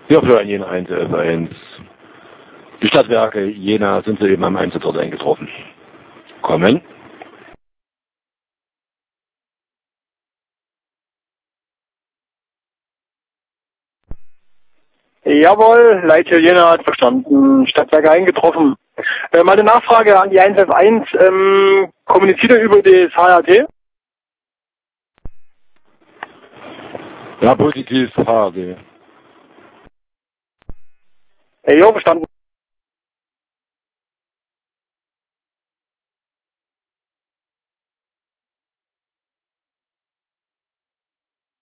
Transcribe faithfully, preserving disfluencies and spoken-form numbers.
Ja, für ein Jena eins F eins. Die Stadtwerke Jena sind soeben am Einsatzort eingetroffen. Kommen. Jawohl, Leithier Jena hat verstanden. Stadtwerke eingetroffen. Äh, meine Nachfrage an die eins F eins, ähm, kommuniziert er über das H R T? Ja, positiv H D. Äh, ja, verstanden.